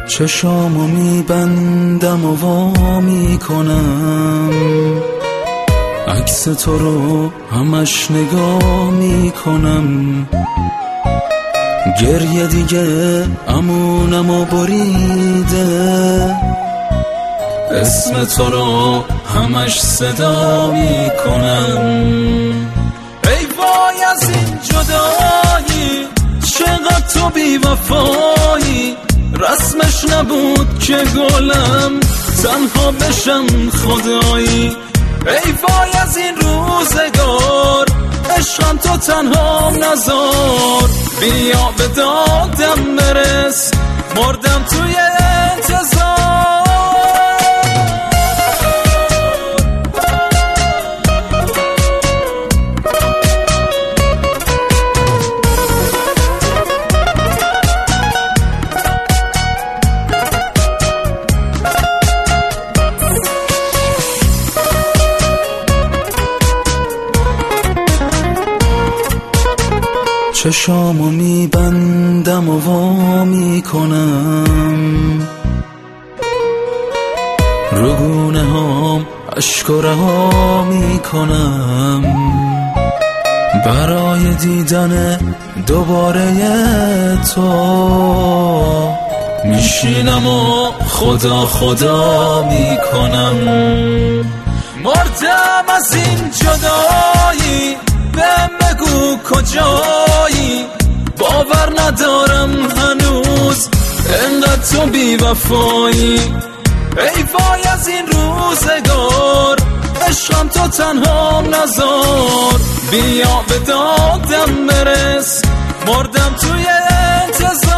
چشامو میبندم و وا میکنم، عکس تو رو همش نگاه میکنم. گریه دیگه امونمو بریده، اسم تو رو همش صدا میکنم. ای وای از این جدایی، چقدر تو بی وفایی. رسمش نبود که گلم تنها بشم خدایی. ای وای از این روزگار، عشقم تو تنها نذار. بیا به دادم برس، مردم توی انتظار. چشامو میبندم و وا میکنم، رو گونه هام اشک و رها میکنم. برای دیدن دوباره تو میشینم و خدا خدا میکنم. مردم از این جدایی، بهم بگو کجایی. باور ندارم هنوز انقدر تو بی وفایی. ای وای از این روزگار، عشقم تو تنها نذار. بیا به دادم برس، مردم توی انتظار.